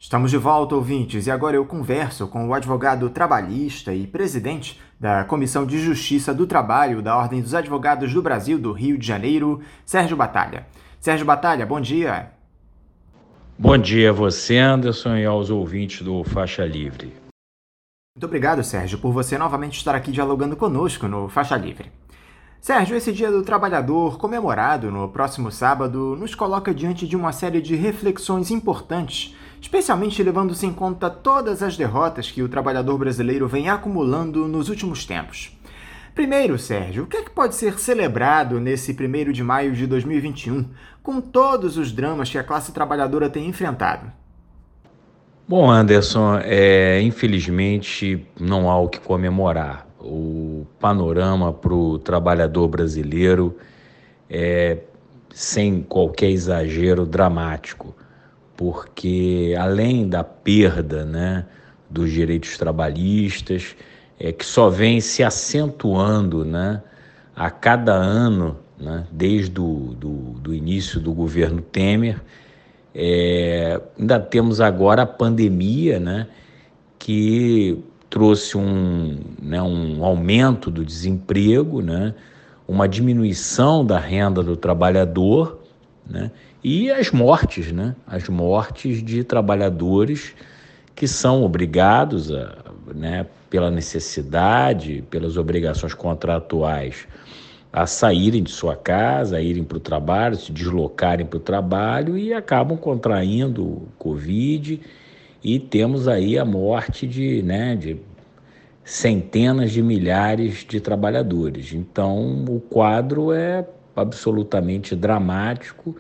Estamos de volta, ouvintes, e agora eu converso com o advogado trabalhista e presidente da Comissão de Justiça do Trabalho da Ordem dos Advogados do Brasil do Rio de Janeiro, Sérgio Batalha. Sérgio Batalha, bom dia. Bom dia a você, Anderson, e aos ouvintes do Faixa Livre. Muito obrigado, Sérgio, por você novamente estar aqui dialogando conosco no Faixa Livre. Sérgio, esse Dia do Trabalhador, comemorado no próximo sábado, nos coloca diante de uma série de reflexões importantes, especialmente levando-se em conta todas as derrotas que o trabalhador brasileiro vem acumulando nos últimos tempos. Primeiro, Sérgio, o que é que pode ser celebrado nesse 1º de maio de 2021, com todos os dramas que a classe trabalhadora tem enfrentado? Bom, Anderson, infelizmente não há o que comemorar. O panorama para o trabalhador brasileiro é, sem qualquer exagero, dramático, porque além da perda, né, dos direitos trabalhistas, que só vem se acentuando, né, a cada ano, né, desde do início do governo Temer. Ainda temos agora a pandemia, né, que trouxe um aumento do desemprego, né, uma diminuição da renda do trabalhador, né, e as mortes, né, as mortes de trabalhadores que são obrigados, pela necessidade, pelas obrigações contratuais, a saírem de sua casa, a irem para o trabalho, se deslocarem para o trabalho e acabam contraindo o Covid, e temos aí a morte de centenas de milhares de trabalhadores. Então, o quadro é absolutamente dramático.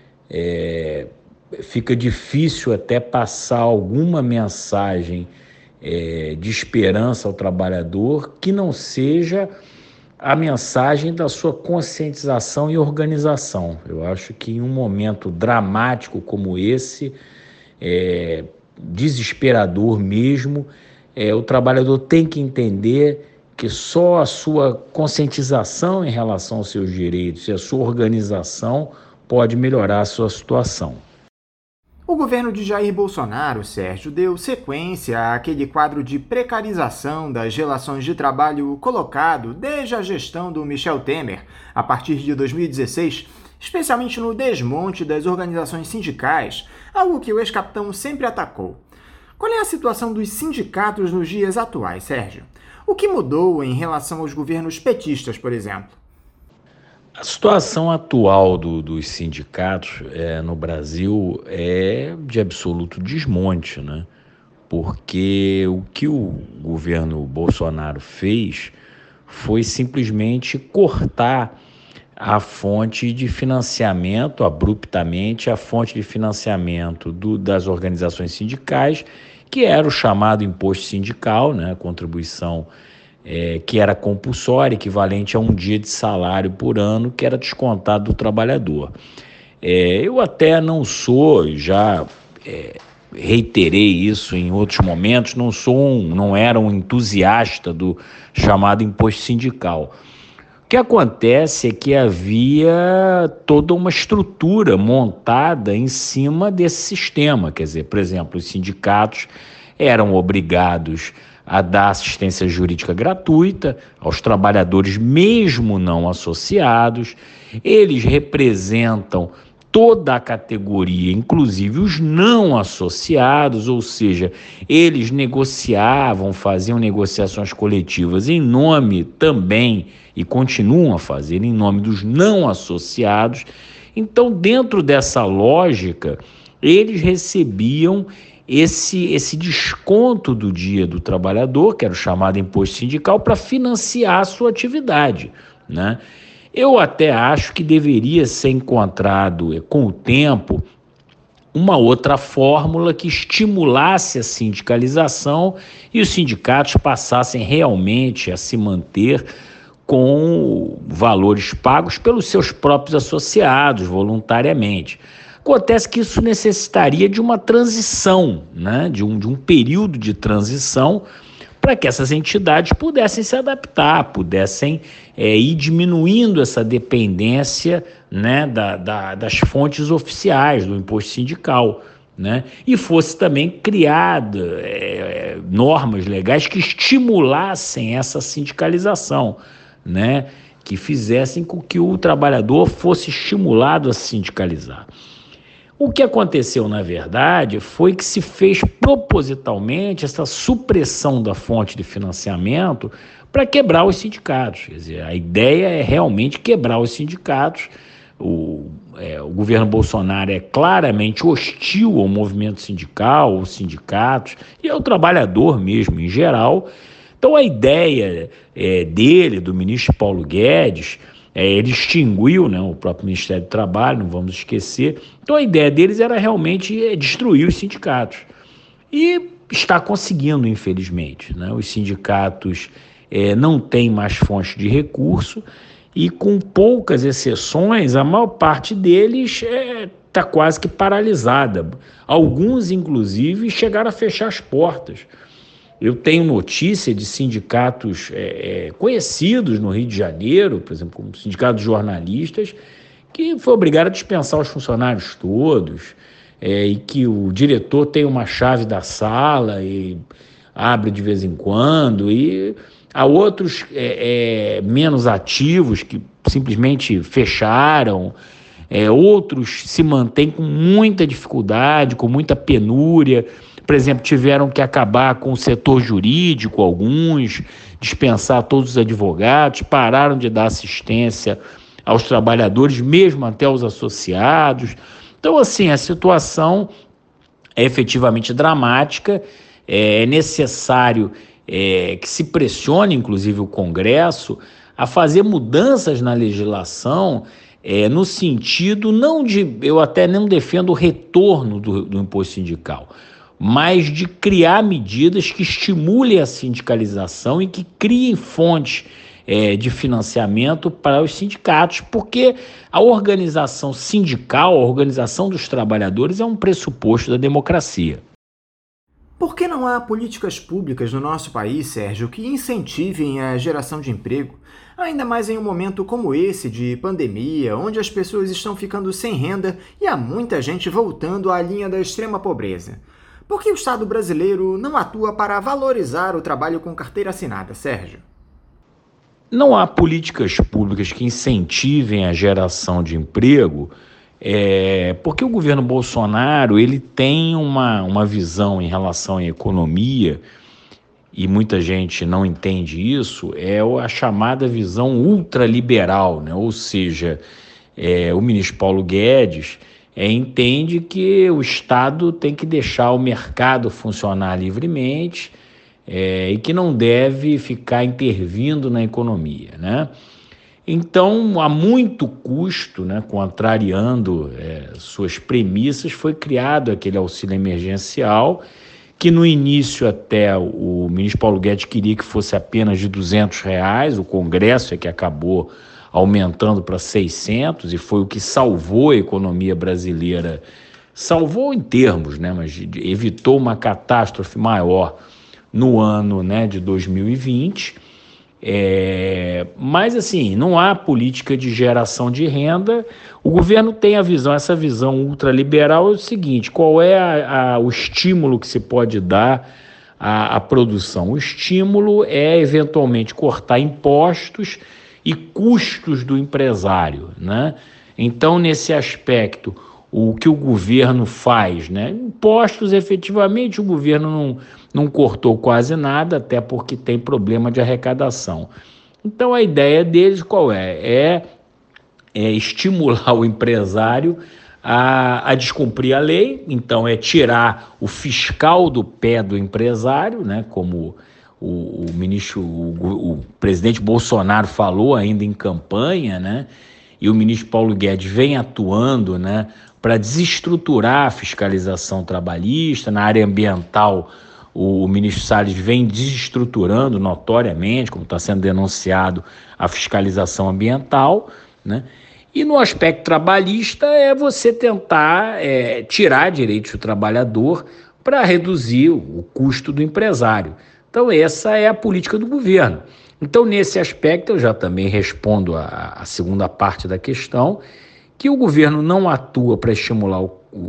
Fica difícil até passar alguma mensagem de esperança ao trabalhador que não seja a mensagem da sua conscientização e organização. Eu acho que em um momento dramático como esse, desesperador mesmo, o trabalhador tem que entender que só a sua conscientização em relação aos seus direitos e a sua organização pode melhorar a sua situação. O governo de Jair Bolsonaro, Sérgio, deu sequência àquele quadro de precarização das relações de trabalho colocado desde a gestão do Michel Temer, a partir de 2016, especialmente no desmonte das organizações sindicais, algo que o ex-capitão sempre atacou. Qual é a situação dos sindicatos nos dias atuais, Sérgio? O que mudou em relação aos governos petistas, por exemplo? A situação atual dos sindicatos no Brasil é de absoluto desmonte, né? Porque o que o governo Bolsonaro fez foi simplesmente cortar a fonte de financiamento, abruptamente, a fonte de financiamento das organizações sindicais, que era o chamado imposto sindical, né? Contribuição que era compulsória, equivalente a um dia de salário por ano, que era descontado do trabalhador. Eu até não sou, já reiterei isso em outros momentos, não era um entusiasta do chamado imposto sindical. O que acontece é que havia toda uma estrutura montada em cima desse sistema. Quer dizer, por exemplo, os sindicatos eram obrigados a dar assistência jurídica gratuita aos trabalhadores mesmo não associados. Eles representam toda a categoria, inclusive os não associados, ou seja, eles negociavam, faziam negociações coletivas em nome também, e continuam a fazer, em nome dos não associados. Então, dentro dessa lógica, eles recebiam esse desconto do Dia do Trabalhador, que era o chamado imposto sindical, para financiar a sua atividade, né? Eu até acho que deveria ser encontrado, com o tempo, uma outra fórmula que estimulasse a sindicalização e os sindicatos passassem realmente a se manter com valores pagos pelos seus próprios associados, voluntariamente. Acontece que isso necessitaria de uma transição, né? de um período de transição, para que essas entidades pudessem se adaptar, pudessem ir diminuindo essa dependência, né, das fontes oficiais do imposto sindical. né? E fosse também criada normas legais que estimulassem essa sindicalização, né? Que fizessem com que o trabalhador fosse estimulado a se sindicalizar. O que aconteceu, na verdade, foi que se fez propositalmente essa supressão da fonte de financiamento para quebrar os sindicatos. Quer dizer, a ideia é realmente quebrar os sindicatos. O governo Bolsonaro é claramente hostil ao movimento sindical, aos sindicatos e ao trabalhador mesmo, em geral. Então, a ideia dele, do ministro Paulo Guedes, ele extinguiu, né, o próprio Ministério do Trabalho, não vamos esquecer. Então, a ideia deles era realmente destruir os sindicatos. E está conseguindo, infelizmente, né? Os sindicatos não têm mais fontes de recurso e, com poucas exceções, a maior parte deles está quase que paralisada. Alguns, inclusive, chegaram a fechar as portas. Eu tenho notícia de sindicatos conhecidos no Rio de Janeiro, por exemplo, como o Sindicato de Jornalistas, que foi obrigado a dispensar os funcionários todos, e que o diretor tem uma chave da sala e abre de vez em quando, e há outros menos ativos que simplesmente fecharam, outros se mantêm com muita dificuldade, com muita penúria. Por exemplo, tiveram que acabar com o setor jurídico, alguns, dispensar todos os advogados, pararam de dar assistência aos trabalhadores, mesmo até aos associados. Então, assim, a situação é efetivamente dramática, é necessário que se pressione, inclusive, o Congresso a fazer mudanças na legislação, no sentido não de, eu até não defendo o retorno do imposto sindical, mas de criar medidas que estimulem a sindicalização e que criem fontes de financiamento para os sindicatos, porque a organização sindical, a organização dos trabalhadores é um pressuposto da democracia. Por que não há políticas públicas no nosso país, Sérgio, que incentivem a geração de emprego, ainda mais em um momento como esse de pandemia, onde as pessoas estão ficando sem renda e há muita gente voltando à linha da extrema pobreza? Por que o Estado brasileiro não atua para valorizar o trabalho com carteira assinada, Sérgio? Não há políticas públicas que incentivem a geração de emprego, porque o governo Bolsonaro ele tem uma visão em relação à economia, e muita gente não entende isso, é a chamada visão ultraliberal, né? Ou seja, o ministro Paulo Guedes entende que o Estado tem que deixar o mercado funcionar livremente, e que não deve ficar intervindo na economia, né? Então, a muito custo, né, contrariando suas premissas, foi criado aquele auxílio emergencial, que no início até o ministro Paulo Guedes queria que fosse apenas de R$ 200, o Congresso é que acabou aumentando para 600, e foi o que salvou a economia brasileira, salvou em termos, né, mas evitou uma catástrofe maior no ano, né, de 2020. Mas assim, não há política de geração de renda. O governo tem essa visão ultraliberal. É o seguinte: qual é o estímulo que se pode dar à produção? O estímulo é eventualmente cortar impostos e custos do empresário, né? Então, nesse aspecto, o que o governo faz, né? Impostos, efetivamente, o governo não cortou quase nada, até porque tem problema de arrecadação. Então, a ideia deles qual é? É estimular o empresário a descumprir a lei, então é tirar o fiscal do pé do empresário, né? Como o presidente Bolsonaro falou ainda em campanha, né? E o ministro Paulo Guedes vem atuando, né, para desestruturar a fiscalização trabalhista. Na área ambiental, o ministro Salles vem desestruturando notoriamente, como está sendo denunciado, a fiscalização ambiental, né? E no aspecto trabalhista é você tentar tirar direitos do trabalhador para reduzir o custo do empresário. Então essa é a política do governo. Então, nesse aspecto, eu já também respondo a segunda parte da questão, que o governo não atua para estimular o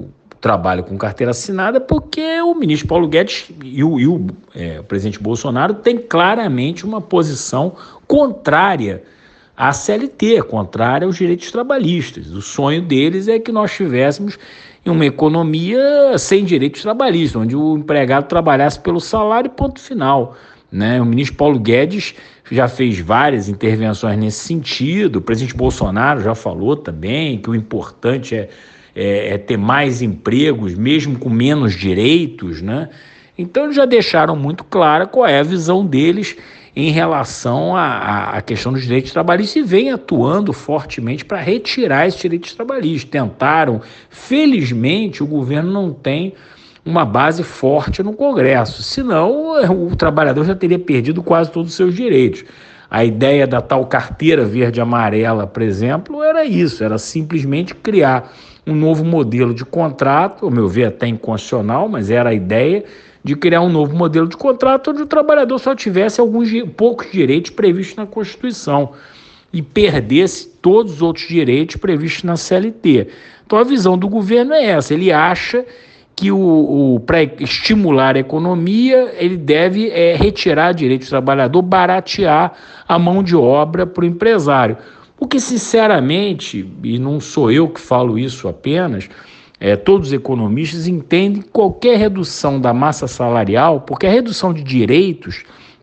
trabalho com carteira assinada, porque o ministro Paulo Guedes e o presidente Bolsonaro têm claramente uma posição contrária à CLT, contrária aos direitos trabalhistas. O sonho deles é que nós tivéssemos uma economia sem direitos trabalhistas, onde o empregado trabalhasse pelo salário e ponto final, né? O ministro Paulo Guedes já fez várias intervenções nesse sentido, o presidente Bolsonaro já falou também que o importante é ter mais empregos, mesmo com menos direitos, né? Então eles já deixaram muito clara qual é a visão deles em relação à questão dos direitos trabalhistas e vem atuando fortemente para retirar esses direitos trabalhistas. Tentaram, felizmente o governo não tem uma base forte no Congresso, senão o trabalhador já teria perdido quase todos os seus direitos. A ideia da tal carteira verde e amarela, por exemplo, era isso, era simplesmente criar um novo modelo de contrato, ao meu ver até inconstitucional, mas era a ideia de criar um novo modelo de contrato onde o trabalhador só tivesse poucos direitos previstos na Constituição e perdesse todos os outros direitos previstos na CLT. Então a visão do governo é essa, ele acha que para estimular a economia, ele deve retirar direitos do trabalhador, baratear a mão de obra para o empresário. Porque, sinceramente, e não sou eu que falo isso apenas, todos os economistas entendem que qualquer redução da massa salarial, porque a redução de direitos,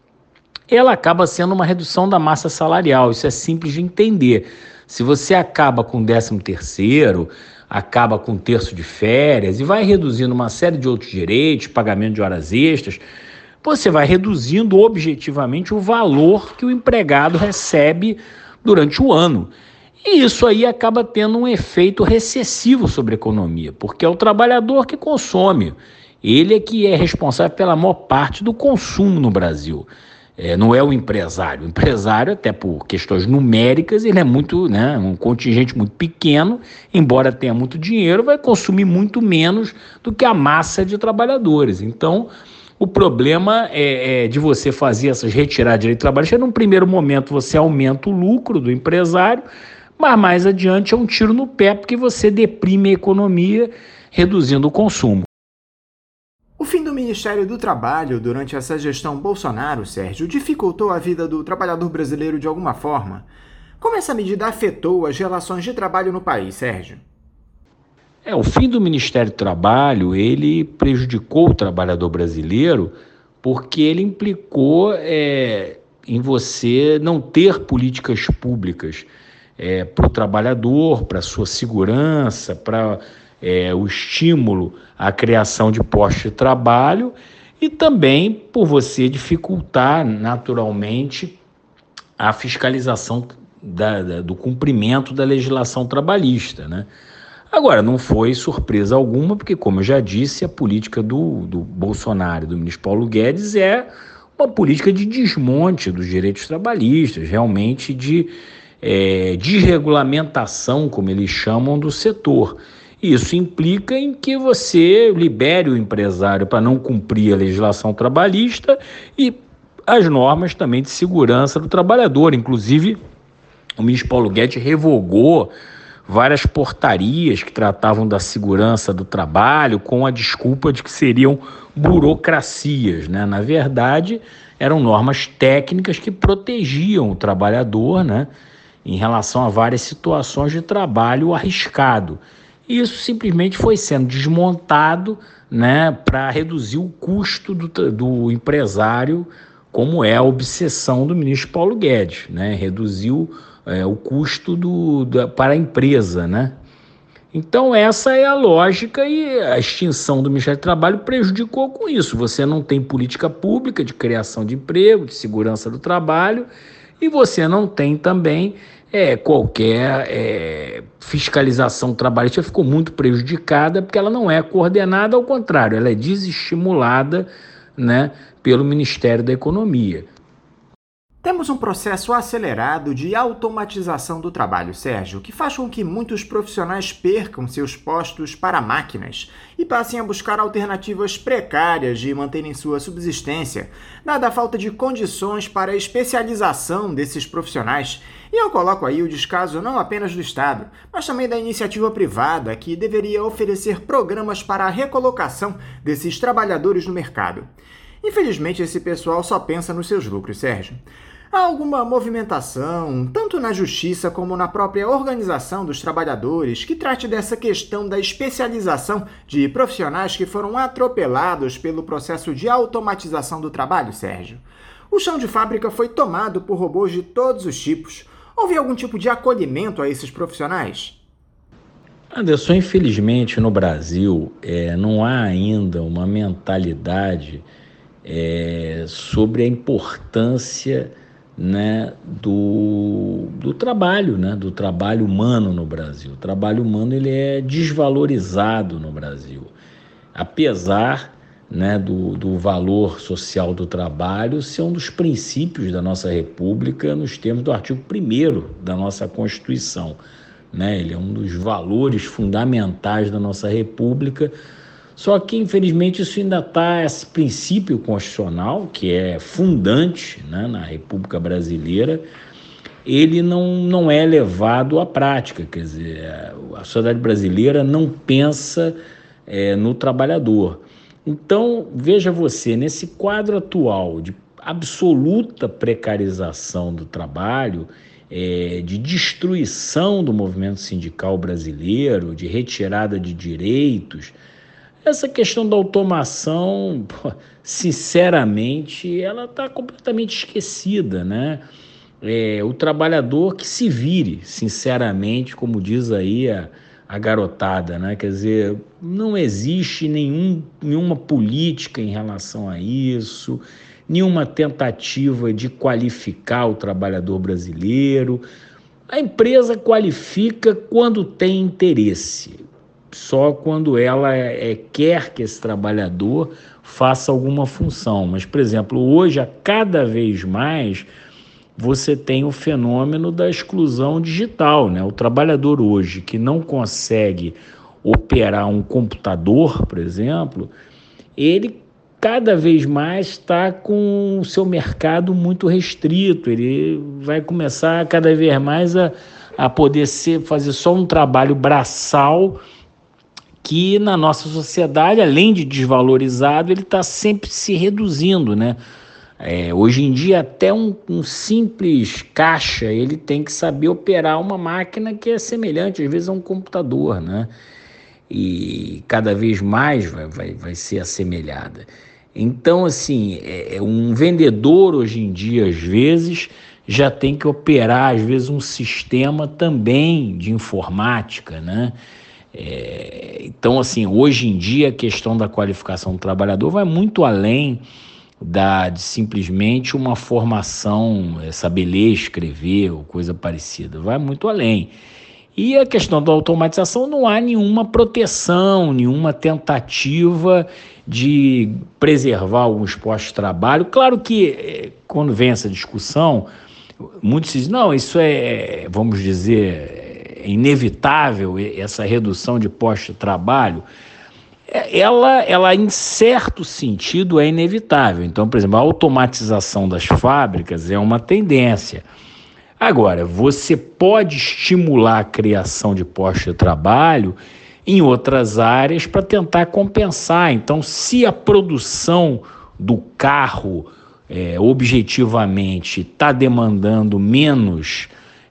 ela acaba sendo uma redução da massa salarial, isso é simples de entender. Se você acaba com o 13º, acaba com um terço de férias e vai reduzindo uma série de outros direitos, pagamento de horas extras, você vai reduzindo objetivamente o valor que o empregado recebe durante o ano. E isso aí acaba tendo um efeito recessivo sobre a economia, porque é o trabalhador que consome. Ele é que é responsável pela maior parte do consumo no Brasil. Não é o empresário. O empresário, até por questões numéricas, ele é muito, um contingente muito pequeno, embora tenha muito dinheiro, vai consumir muito menos do que a massa de trabalhadores. Então, o problema de você fazer essas retiradas de direito trabalhista, num primeiro momento você aumenta o lucro do empresário, mas mais adiante é um tiro no pé, porque você deprime a economia, reduzindo o consumo. O fim do Ministério do Trabalho durante essa gestão Bolsonaro, Sérgio, dificultou a vida do trabalhador brasileiro de alguma forma? Como essa medida afetou as relações de trabalho no país, Sérgio? O fim do Ministério do Trabalho, ele prejudicou o trabalhador brasileiro porque ele implicou em você não ter políticas públicas para o trabalhador, para a sua segurança, para o estímulo à criação de postos de trabalho e também por você dificultar naturalmente a fiscalização do cumprimento da legislação trabalhista, né? Agora, não foi surpresa alguma, porque, como eu já disse, a política do Bolsonaro e do ministro Paulo Guedes é uma política de desmonte dos direitos trabalhistas, realmente de desregulamentação, como eles chamam, do setor. Isso implica em que você libere o empresário para não cumprir a legislação trabalhista e as normas também de segurança do trabalhador. Inclusive, o ministro Paulo Guedes revogou várias portarias que tratavam da segurança do trabalho com a desculpa de que seriam burocracias, né? Na verdade, eram normas técnicas que protegiam o trabalhador, né, em relação a várias situações de trabalho arriscado. E isso simplesmente foi sendo desmontado, né, para reduzir o custo do empresário, como é a obsessão do ministro Paulo Guedes, né? Reduziu o custo para a empresa, né? Então essa é a lógica e a extinção do Ministério do Trabalho prejudicou com isso. Você não tem política pública de criação de emprego, de segurança do trabalho e você não tem também qualquer fiscalização trabalhista, ficou muito prejudicada porque ela não é coordenada, ao contrário, ela é desestimulada, né, pelo Ministério da Economia. Temos um processo acelerado de automatização do trabalho, Sérgio, que faz com que muitos profissionais percam seus postos para máquinas e passem a buscar alternativas precárias de manterem sua subsistência, dada a falta de condições para a especialização desses profissionais. E eu coloco aí o descaso não apenas do Estado, mas também da iniciativa privada, que deveria oferecer programas para a recolocação desses trabalhadores no mercado. Infelizmente, esse pessoal só pensa nos seus lucros, Sérgio. Há alguma movimentação, tanto na justiça como na própria organização dos trabalhadores, que trate dessa questão da especialização de profissionais que foram atropelados pelo processo de automatização do trabalho, Sérgio? O chão de fábrica foi tomado por robôs de todos os tipos. Houve algum tipo de acolhimento a esses profissionais? Anderson, infelizmente no Brasil não há ainda uma mentalidade sobre a importância, né, do trabalho, né, do trabalho humano no Brasil. O trabalho humano ele é desvalorizado no Brasil, apesar, né, do valor social do trabalho ser um dos princípios da nossa República nos termos do artigo 1º da nossa Constituição, né? Ele é um dos valores fundamentais da nossa República. Só que, infelizmente, isso ainda está, esse princípio constitucional, que é fundante, né, na República Brasileira, ele não é levado à prática. Quer dizer, a sociedade brasileira não pensa no trabalhador. Então, veja você, nesse quadro atual de absoluta precarização do trabalho, de destruição do movimento sindical brasileiro, de retirada de direitos, essa questão da automação, sinceramente, ela está completamente esquecida, né? O trabalhador que se vire, sinceramente, como diz aí a garotada, né? Quer dizer, não existe nenhuma política em relação a isso, nenhuma tentativa de qualificar o trabalhador brasileiro. A empresa qualifica quando tem interesse. Só quando ela quer que esse trabalhador faça alguma função. Mas, por exemplo, hoje, a cada vez mais, você tem o fenômeno da exclusão digital, né? O trabalhador hoje que não consegue operar um computador, por exemplo, ele cada vez mais está com o seu mercado muito restrito. Ele vai começar cada vez mais a poder fazer só um trabalho braçal, que na nossa sociedade, além de desvalorizado, ele está sempre se reduzindo, né? Hoje em dia, até um simples caixa, ele tem que saber operar uma máquina que é semelhante, às vezes, a um computador, né? E cada vez mais vai ser assemelhada. Então, assim, um vendedor hoje em dia, às vezes, já tem que operar, às vezes, um sistema também de informática, né? Então, assim, hoje em dia a questão da qualificação do trabalhador vai muito além de simplesmente uma formação, saber ler, escrever ou coisa parecida, vai muito além. E a questão da automatização, não há nenhuma proteção, nenhuma tentativa de preservar alguns postos de trabalho. Claro que quando vem essa discussão, muitos dizem, não, isso vamos dizer, inevitável, essa redução de postos de trabalho. Ela, em certo sentido, é inevitável. Então, por exemplo, a automatização das fábricas é uma tendência. Agora, você pode estimular a criação de postos de trabalho em outras áreas para tentar compensar. Então, se a produção do carro objetivamente está demandando menos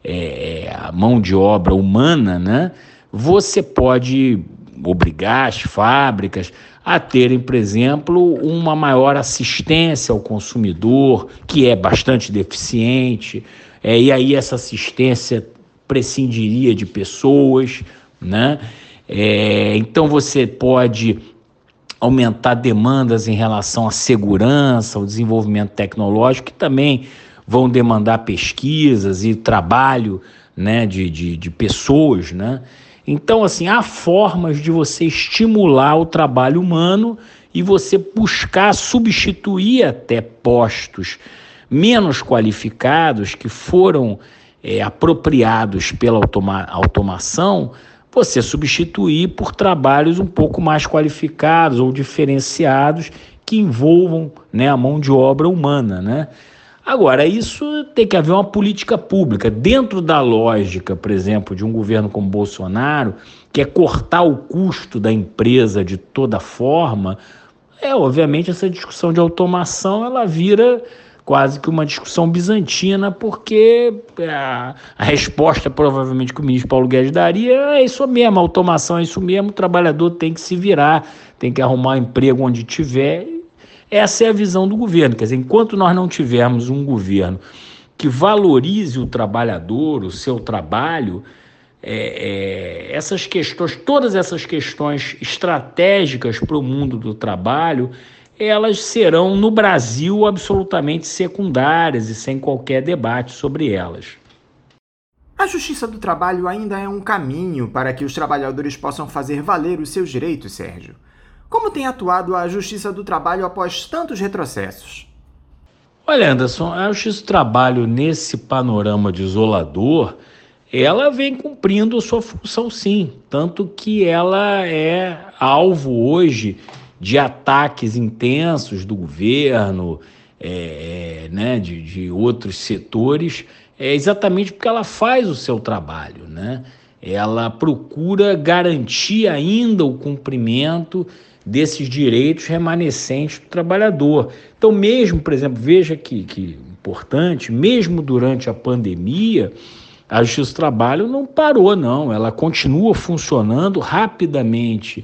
a mão de obra humana, né, você pode obrigar as fábricas a terem, por exemplo, uma maior assistência ao consumidor, que é bastante deficiente, e aí essa assistência prescindiria de pessoas, né? Então você pode aumentar demandas em relação à segurança, ao desenvolvimento tecnológico, que também vão demandar pesquisas e trabalho, né, de pessoas, né? Então, assim, há formas de você estimular o trabalho humano e você buscar substituir até postos menos qualificados que foram apropriados pela automação, você substituir por trabalhos um pouco mais qualificados ou diferenciados que envolvam, né, a mão de obra humana, né? Agora, isso tem que haver uma política pública. Dentro da lógica, por exemplo, de um governo como Bolsonaro, que é cortar o custo da empresa de toda forma, obviamente essa discussão de automação ela vira quase que uma discussão bizantina, porque a resposta provavelmente que o ministro Paulo Guedes daria é isso mesmo, a automação é isso mesmo, o trabalhador tem que se virar, tem que arrumar um emprego onde tiver. Essa é a visão do governo. Quer dizer, enquanto nós não tivermos um governo que valorize o trabalhador, o seu trabalho, essas questões, todas essas questões estratégicas para o mundo do trabalho, elas serão, no Brasil, absolutamente secundárias e sem qualquer debate sobre elas. A Justiça do Trabalho ainda é um caminho para que os trabalhadores possam fazer valer os seus direitos, Sérgio. Como tem atuado a Justiça do Trabalho após tantos retrocessos? Olha, Anderson, a Justiça do Trabalho, nesse panorama desolador, ela vem cumprindo a sua função, sim. Tanto que ela é alvo hoje de ataques intensos do governo, né, de outros setores, exatamente porque ela faz o seu trabalho, né? Ela procura garantir ainda o cumprimento desses direitos remanescentes do trabalhador. Então, mesmo, por exemplo, veja que importante, mesmo durante a pandemia, a Justiça do Trabalho não parou, não. Ela continua funcionando rapidamente.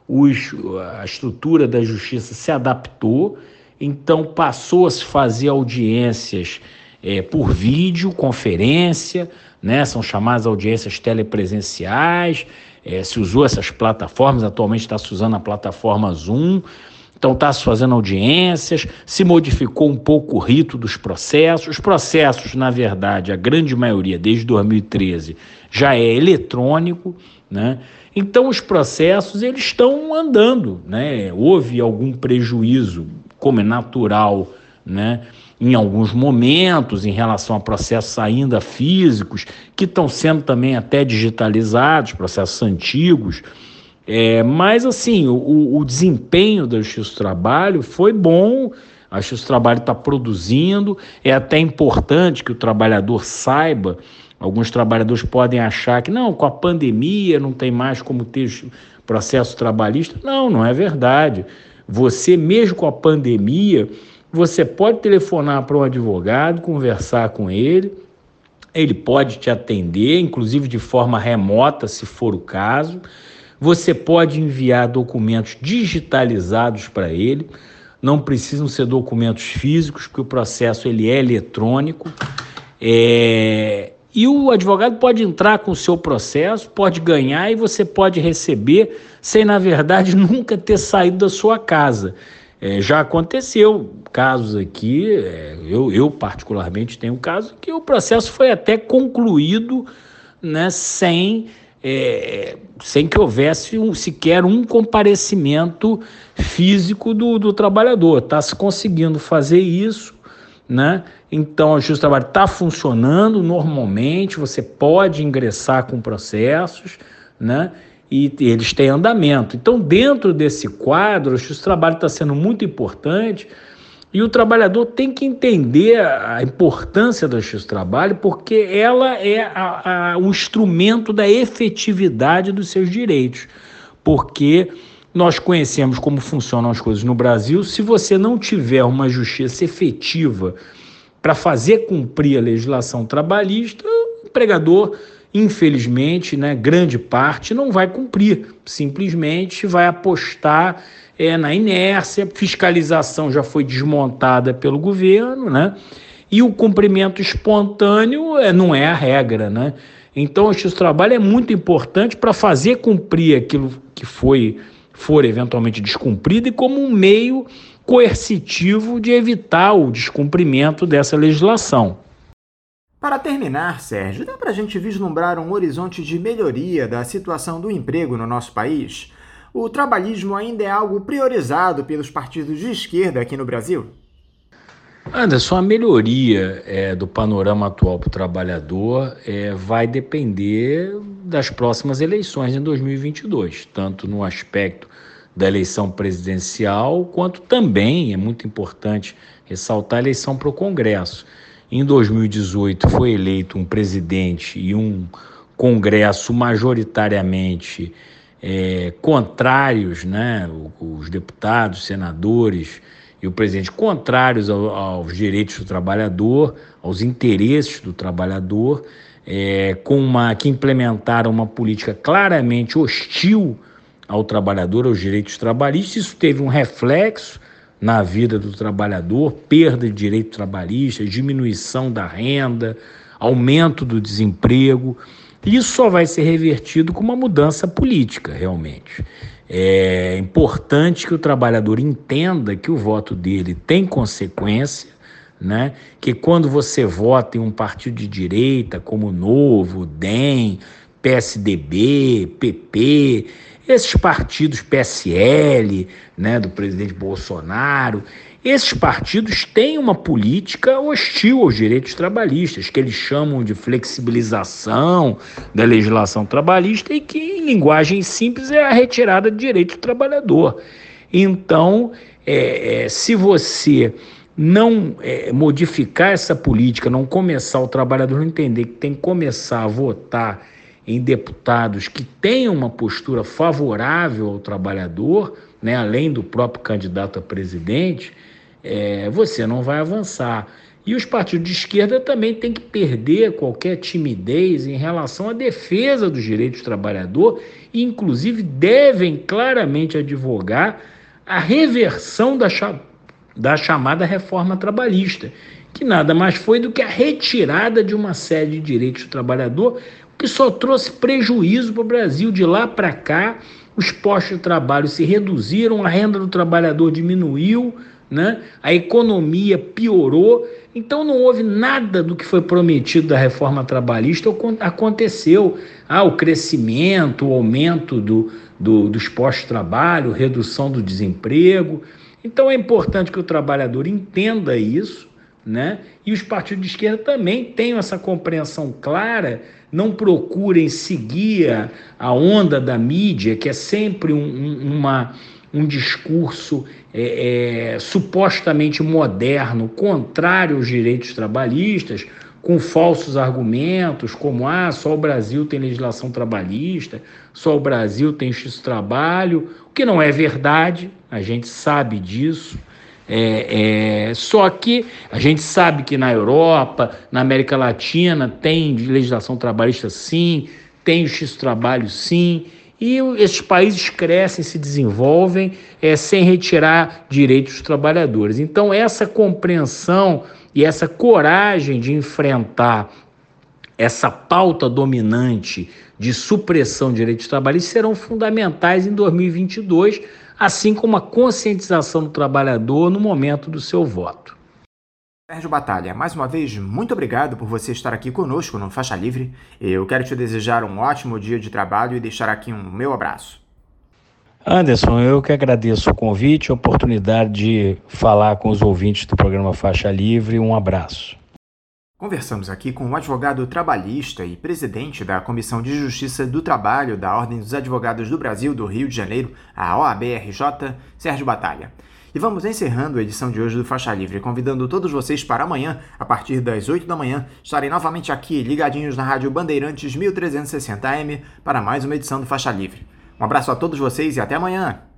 A estrutura da Justiça se adaptou, então passou a se fazer audiências por videoconferência, né? São chamadas audiências telepresenciais, se usou essas plataformas, atualmente está se usando a plataforma Zoom, então está se fazendo audiências, se modificou um pouco o rito dos processos. Os processos, na verdade, a grande maioria, desde 2013, já é eletrônico, né? Então os processos eles estão andando, né? Houve algum prejuízo, como é natural, né, em alguns momentos, em relação a processos ainda físicos, que estão sendo também até digitalizados, processos antigos. Mas, assim, o desempenho da Justiça do Trabalho foi bom, a Justiça do Trabalho está produzindo, é até importante que o trabalhador saiba. Alguns trabalhadores podem achar que, não, com a pandemia não tem mais como ter processo trabalhista. Não, não é verdade. Você, mesmo com a pandemia, você pode telefonar para um advogado, conversar com ele pode te atender, inclusive de forma remota, se for o caso. Você pode enviar documentos digitalizados para ele, não precisam ser documentos físicos, porque o processo ele é eletrônico. E o advogado pode entrar com o seu processo, pode ganhar e você pode receber sem, na verdade, nunca ter saído da sua casa. Já aconteceu casos aqui, eu particularmente tenho um caso que o processo foi até concluído, né, sem que houvesse sequer um comparecimento físico do trabalhador. Está se conseguindo fazer isso, né? Então a Justiça do Trabalho está funcionando normalmente, você pode ingressar com processos, né? E eles têm andamento. Então, dentro desse quadro, a Justiça do Trabalho está sendo muito importante e o trabalhador tem que entender a importância da Justiça do Trabalho, porque ela é o instrumento da efetividade dos seus direitos. Porque nós conhecemos como funcionam as coisas no Brasil. Se você não tiver uma justiça efetiva para fazer cumprir a legislação trabalhista, o empregador, infelizmente, né, grande parte não vai cumprir, simplesmente vai apostar na inércia. Fiscalização já foi desmontada pelo governo, né? E o cumprimento espontâneo não é a regra, né? Então, a Justiça do Trabalho é muito importante para fazer cumprir aquilo que for eventualmente descumprido e como um meio coercitivo de evitar o descumprimento dessa legislação. Para terminar, Sérgio, dá para a gente vislumbrar um horizonte de melhoria da situação do emprego no nosso país? O trabalhismo ainda é algo priorizado pelos partidos de esquerda aqui no Brasil? Anderson, a melhoria do panorama atual para o trabalhador vai depender das próximas eleições em 2022, tanto no aspecto da eleição presidencial, quanto também, é muito importante ressaltar, a eleição para o Congresso. Em 2018 foi eleito um presidente e um Congresso majoritariamente contrários, né? Os deputados, senadores e o presidente contrários aos direitos do trabalhador, aos interesses do trabalhador, que implementaram uma política claramente hostil ao trabalhador, aos direitos trabalhistas. Isso teve um reflexo na vida do trabalhador, perda de direito trabalhista, diminuição da renda, aumento do desemprego. Isso só vai ser revertido com uma mudança política, realmente. É importante que o trabalhador entenda que o voto dele tem consequência, né? Que quando você vota em um partido de direita, como o Novo, DEM, PSDB, PP, esses partidos, PSL, né, do presidente Bolsonaro, esses partidos têm uma política hostil aos direitos trabalhistas, que eles chamam de flexibilização da legislação trabalhista e que, em linguagem simples, é a retirada de direito do trabalhador. Então, se você não modificar essa política, não começar o trabalhador a entender que tem que começar a votar em deputados que tenham uma postura favorável ao trabalhador, né, além do próprio candidato a presidente, você não vai avançar. E os partidos de esquerda também têm que perder qualquer timidez em relação à defesa dos direitos do trabalhador e, inclusive, devem claramente advogar a reversão da chamada reforma trabalhista, que nada mais foi do que a retirada de uma série de direitos do trabalhador, que só trouxe prejuízo para o Brasil. De lá para cá, os postos de trabalho se reduziram, a renda do trabalhador diminuiu, né? A economia piorou. Então não houve nada do que foi prometido da reforma trabalhista aconteceu. O crescimento, o aumento dos postos de trabalho, redução do desemprego. Então é importante que o trabalhador entenda isso, né? E os partidos de esquerda também tenham essa compreensão clara, não procurem seguir a onda da mídia, que é sempre um discurso supostamente moderno, contrário aos direitos trabalhistas, com falsos argumentos, como só o Brasil tem legislação trabalhista, só o Brasil tem justiça do trabalho, o que não é verdade, a gente sabe disso. Só que a gente sabe que na Europa, na América Latina, tem legislação trabalhista sim, tem justiça do trabalho sim, e esses países crescem, se desenvolvem sem retirar direitos dos trabalhadores. Então essa compreensão e essa coragem de enfrentar essa pauta dominante de supressão de direitos trabalhistas serão fundamentais em 2022, assim como a conscientização do trabalhador no momento do seu voto. Sérgio Batalha, mais uma vez, muito obrigado por você estar aqui conosco no Faixa Livre. Eu quero te desejar um ótimo dia de trabalho e deixar aqui um meu abraço. Anderson, eu que agradeço o convite, a oportunidade de falar com os ouvintes do programa Faixa Livre. Um abraço. Conversamos aqui com o advogado trabalhista e presidente da Comissão de Justiça do Trabalho da Ordem dos Advogados do Brasil do Rio de Janeiro, a OAB-RJ, Sérgio Batalha. E vamos encerrando a edição de hoje do Faixa Livre, convidando todos vocês para amanhã, a partir das 8 da manhã, estarem novamente aqui ligadinhos na Rádio Bandeirantes 1360 AM para mais uma edição do Faixa Livre. Um abraço a todos vocês e até amanhã!